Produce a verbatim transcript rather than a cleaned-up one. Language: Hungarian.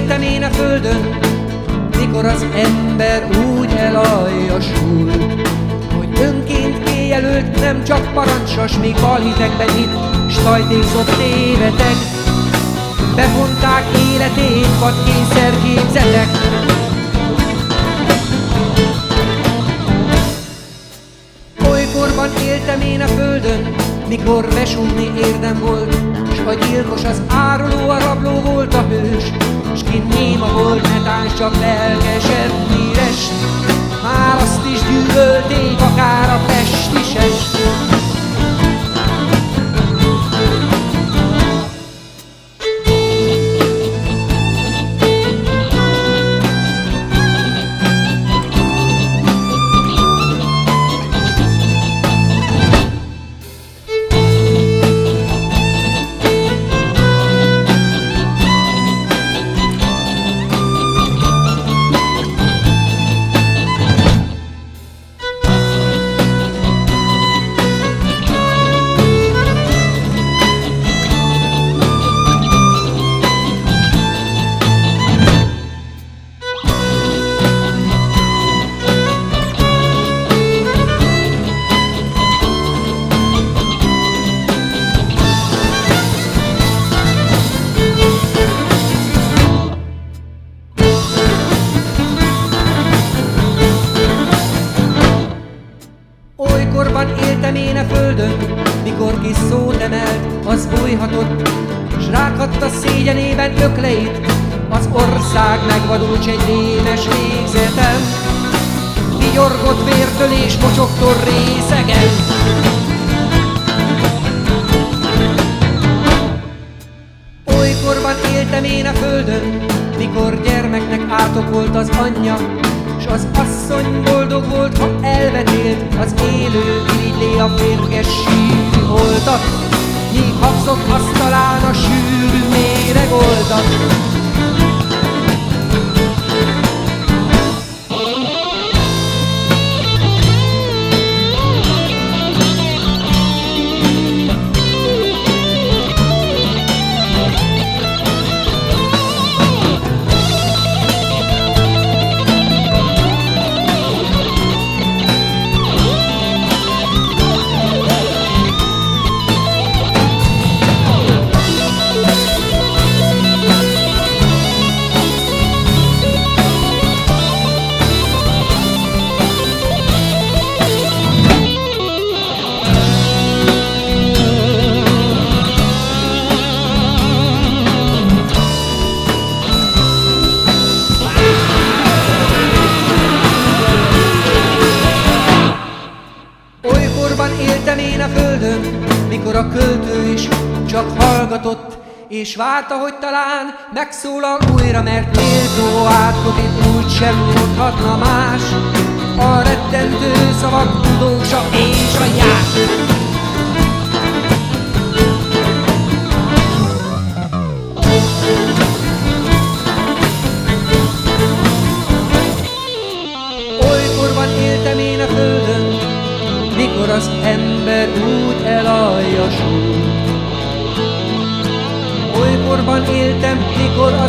éltem én a földön, mikor az ember úgy elajasult, hogy önként kijelölt, nem csak parancsos, még balhitekben hitt, s tajtékzott tévetek. Befonták életét, vad kényszerképzetek. Olykorban éltem én a földön, mikor besúgni érdem volt, s a gyilkos az áruló, a rabló volt a hős, s ki néma volt, netáns csak lelkesebb hírest. Már azt is gyűlölték, akár a pestisest. Olykor éltem én a földön, mikor kis szót emelt, az bújhatott, s rághatta szégyenében ökleit, az ország megvadult s egy rémes végzetem, vigyorgott vértől és mocsoktól részegen. Olykorban éltem én a földön, mikor gyermeknek átok volt az anyja, s az asszony boldog volt, ha elvetélt, az élő irigylé a férges sűrű holtat, míg habzott asztalán a sűrű méregoldat. Éltem én a földön, mikor a költő is csak hallgatott, és várta, hogy talán megszólal újra, mert méltó átkopit úgysem mondhatna más. A rettentő szavak tudósa és a jás. Olykor éltem én a földön, mikor az ember úgy elajasult. Olykorban éltem, mikor